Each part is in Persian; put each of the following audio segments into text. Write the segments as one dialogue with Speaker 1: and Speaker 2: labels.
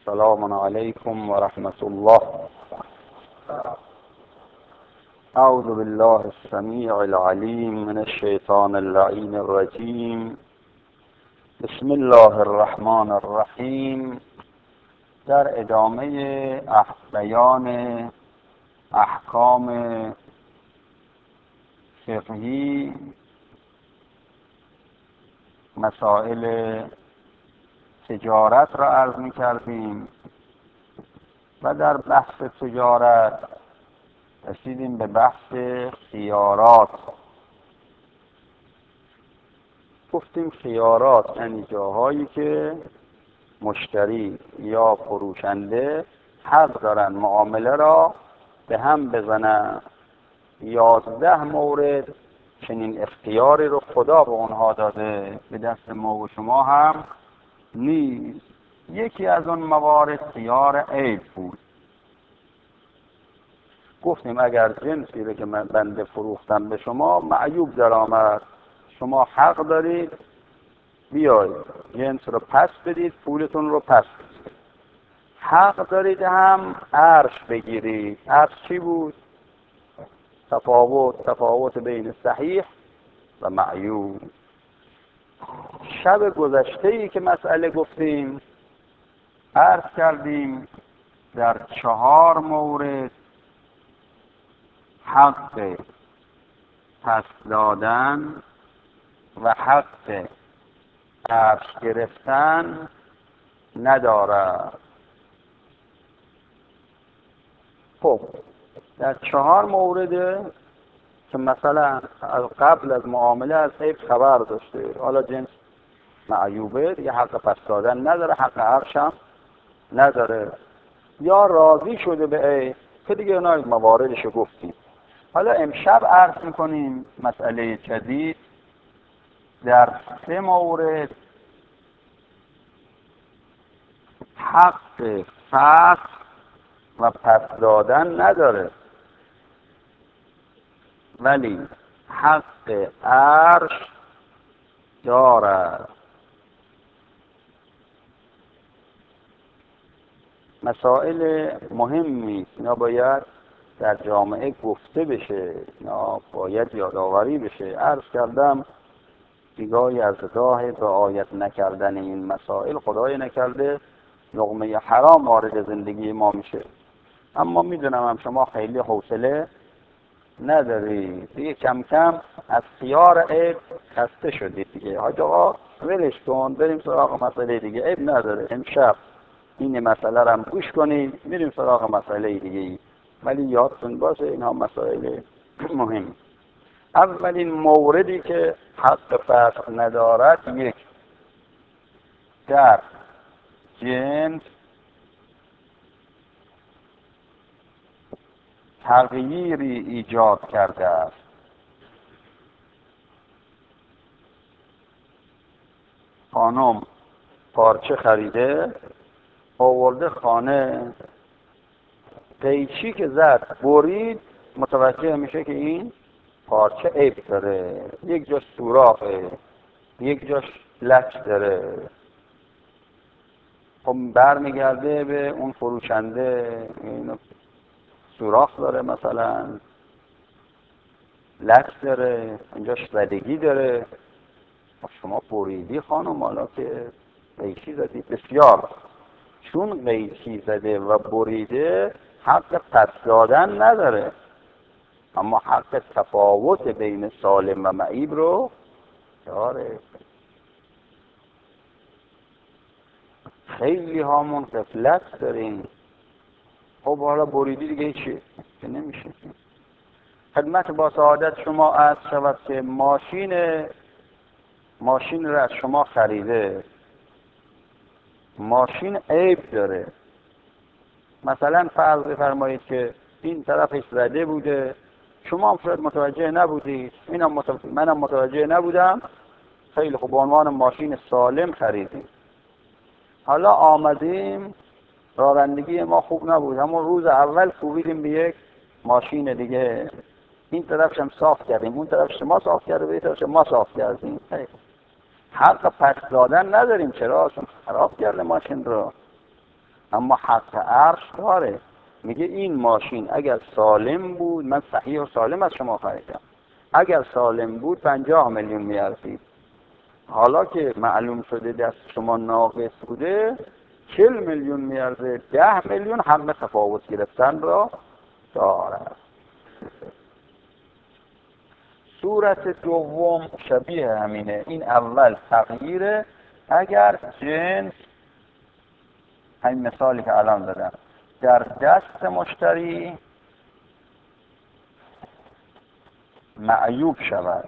Speaker 1: السلام علیکم و رحمت الله. اعوذ بالله السمیع العلیم من الشیطان اللعین الرجیم. بسم الله الرحمن الرحیم. در ادامه بیان احکام فقهی، مسائل تجارت را عرض می کردیم و در بحث تجارت رسیدیم به بحث خیارات. گفتیم خیارات یعنی جاهایی که مشتری یا فروشنده حق دارن معامله را به هم بزنن. 11 مورد چنین اختیاری رو خدا به اونها داده، به دست ما و شما هم نیست. یکی از اون موارد خیار عیب بود. گفتیم اگر جنسی رو که من بنده فروختم به شما معیوب در آمد، شما حق دارید بیایید جنس رو پس بدید، پولتون رو پس بدید. حق دارید هم عرش بگیرید. عرش چی بود؟ تفاوت بین صحیح و معیوب. شب گذشته‌ای که مسئله گفتیم عرض کردیم در 4 مورد حق پس دادن و حق عرش گرفتن ندارد. خب در 4 مورد که مثلا قبل از معامله از عیب خبر داشته، حالا جنس معیوبه یه حق پس دادن نداره، حق عرش هم نداره، یا راضی شده به عیب که دیگه اونا مواردشو گفتیم. حالا امشب عرض میکنیم مسئله جدید در 3 مورد حق فسخ و پس دادن نداره ولی حق عرش دارد. مسائل مهمی اینا باید در جامعه گفته بشه، اینا باید یادآوری بشه. عرض کردم دیگاهی از راه رعایت نکردن این مسائل خدای نکرده لقمه حرام وارد زندگی ما میشه. اما میدونم هم شما خیلی حوصله ندارید دیگه، کم کم از خیار عیب خسته شدید دیگه. حاج آقا ولش کن بریم سراغ مسئله دیگه، عیب نداره امشب این مسئله رو هم گوش کنید، میریم سراغ مسئله دیگه. ولی یادتون باشه اینها مسائل مهم. اولین موردی که حق فسخ ندارد، یک، در جنس تغییری ایجاد کرده است. خانم پارچه خریده آورده خانه، قیچی که زد برید متوجه میشه که این پارچه عیب داره، یک جاش سوراخه، یک جاش لک داره. خب برمیگرده به اون فروشنده، این سوراخ داره، مثلا لک داره، اینجاش زدگی داره. شما بریدی خانم، حالا که قیچی زدی بسیار، چون قیچی زده و بریده حق پس دادن نداره، اما حق تفاوت بین سالم و معیب رو داره. خیلی هامون غفلت داریم. خب حالا بریدی دیگه چی؟ که نمیشه. خدمت با سعادت شما عرض شود که ماشین رو از شما خریده، ماشین عیب داره. مثلا فرض بفرمایید که این طرفش زده بوده، شما هم شاید متوجه نبودید، منم متوجه نبودم. خیلی خوب، به عنوان ماشین سالم خریدیم. حالا آمدیم رانندگی ما خوب نبود، همون روز اول کوبیدیم به یک ماشین دیگه، این طرفش هم صاف کردیم، اون طرفش ما صاف کرده، به این طرفش ما صاف کردیم. حق پس دادن نداریم. چرا؟ چون خراب کرده ماشین رو. اما حق عرش داره. میگه این ماشین اگر سالم بود، من صحیح و سالم از شما خریدم، اگر سالم بود 50 میلیون میارزید. حالا که معلوم شده دست شما ناقص بوده 40 میلیون میارزه، 10 میلیون همه تفاوت گرفتن را دارد. صورت دوم شبیه همینه. این اول تغییره. اگر جنس، همین مثالی که الان دادم، در دست مشتری معیوب شود،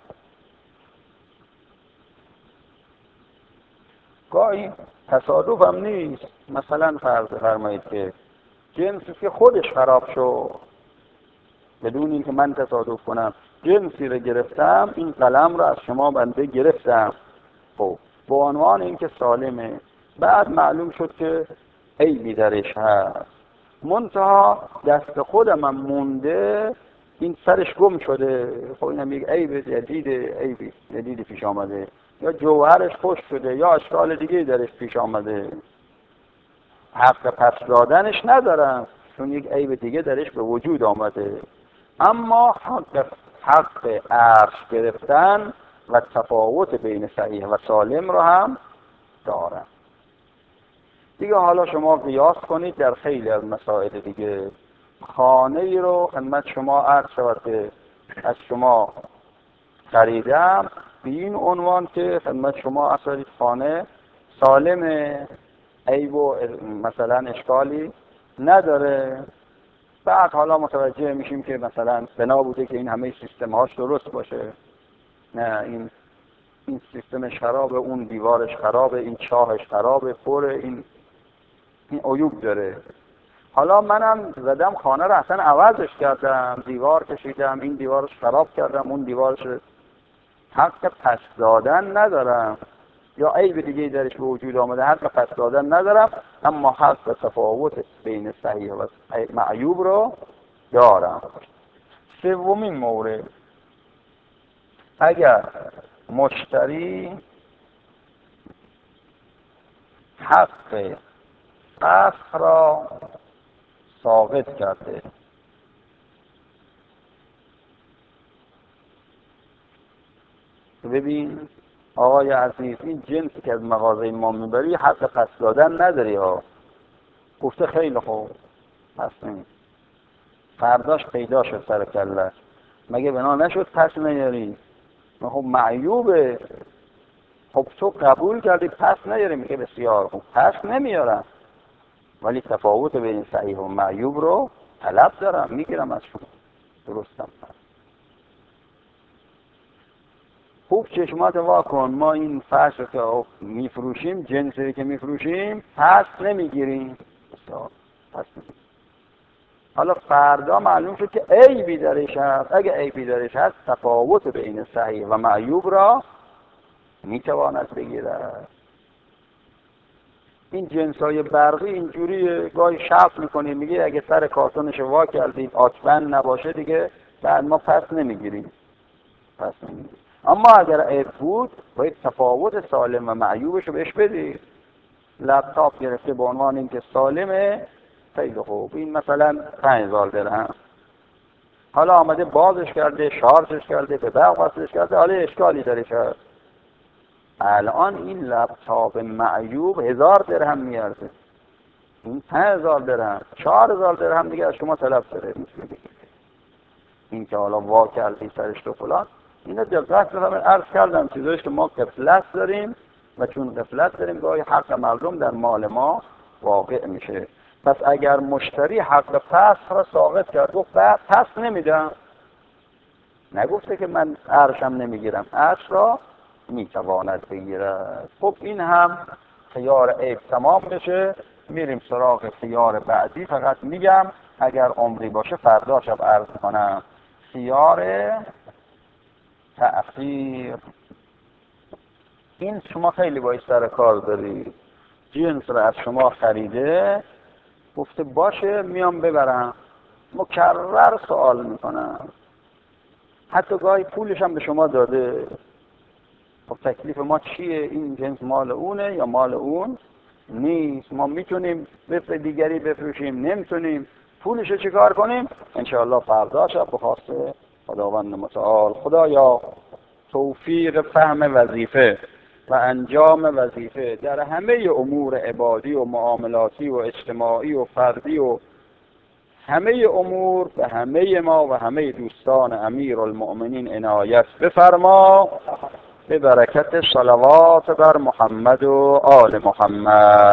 Speaker 1: گاهی تصادف هم نیست. مثلا فرض فرمایید که جنسی که خودش خراب شد، بدون اینکه من تصادف کنم جنسی رو گرفتم، این قلم رو از شما بنده گرفتم، خب با عنوان اینکه سالمه، بعد معلوم شد که عیبی درش هست، منتها دست خودم هم مونده، این سرش گم شده، خب اینم یک عیب جدید پیش آمده، یا جوهرش خوش شده، یا اشکال دیگه درش پیش آمده، حق پس دادنش ندارم چون یک عیب دیگه درش به وجود آمده. اما حق عرش گرفتن و تفاوت بین صحیح و سالم رو هم دارم. دیگه حالا شما قیاس کنید در خیلی از مسائل دیگه. خانه ای رو خدمت شما عرض شود که از شما خریدم به این عنوان که خدمت شما اصلا خانه سالمه، عیب و مثلا اشکالی نداره. بعد حالا متوجه میشیم که مثلا بنا بوده که این همه سیستم هاش درست باشه، نه این سیستمش خرابه، اون دیوارش خرابه، این چاهش خرابه، پره، این عیوب داره. حالا منم زدم خانه رو اصلا عوضش کردم، دیوار کشیدم، این دیوارش خراب کردم، اون دیوارش، حق پس دادن ندارم، یا عیب دیگه درش به وجود آمده، حق پس دادن ندارم، اما حق تفاوت بین صحیح و معیوب رو دارم. سومین مورد، اگر مشتری حق فسخ را ثابت کرده، ببین آقای عزیز، این جنسی که از مغازه ما میبری حق پس دادن نداری ها. گفته خیلی خوب، پس نمی، فرداش پیدا شد سر کلش، مگه بنا نشد پس نیاری؟ خب معیوبه، خب تو قبول کردی پس نیاری، میگه بسیار خوب پس نمیارم، ولی تفاوت بین صحیح و معیوب رو طلب دارم، میگیرم از شما. درستم. خوب چشمات وا کن، ما این فرش رو که میفروشیم، جنسی که میفروشیم پس نمیگیریم، پس نمیگیریم. حالا فردا معلوم شد که عیبی درش هست، اگه عیبی درش هست تفاوت بین صحیح و معیوب را میتواند بگیرد. این جنسای برقی اینجوری گاهی شف میکنه، میگه اگه سر کارتونش وا کردید آتبند نباشه دیگه بعد ما پس نمیگیریم. اما اگر عیب بود باید تفاوت سالم و معیوبش رو بهش بدی. لپتاپ گرفته به عنوان اینکه سالمه، خیلی خوب، این مثلا 5000 درهم، حالا آمده بازش کرده، شارژش کرده، به برق وصلش کرده، حالا اشکالی داره شد، الان این لپتاپ معیوب 1000 درهم میارزه، این 5000 درهم، 4000 درهم دیگه از شما طلب شده. این که حالا وا کردی سرش تو فلان، اینا دقت بفرمایید، عرض کردم چیزایش که ما غفلت داریم و چون غفلت داریم گاهی حق مردم در مال ما واقع میشه. پس اگر مشتری حق فسخ را ثابت کرد، گفت پس نمیدم، نگفته که من عرشم نمیگیرم، عرش را میتواند بگیرد. خب این هم خیار عیب تمام بشه، میریم سراغ خیار بعدی. فقط میگم اگر عمری باشه فردا شب عرض کنم. خیار تأخیر. این شما خیلی باید سر کار دارید، جنس را از شما خریده، گفته باشه میام ببرم، مکرر سوال میکنم، حتی گاهی پولش هم به شما داده. خب تکلیف ما چیه؟ این جنس مال اونه یا مال اون؟ نیست. ما میتونیم به دیگری بفروشیم، نمیتونیم. پولشو چیکار کنیم؟ انشاءالله فردا شب به خواست خداوند متعال. خدایا توفیق فهم وظیفه و انجام وظیفه در همه امور عبادی و معاملاتی و اجتماعی و فردی و همه امور به همه ما و همه دوستان امیرالمؤمنین عنایت بفرما، به برکت صلوات بر محمد و آل محمد.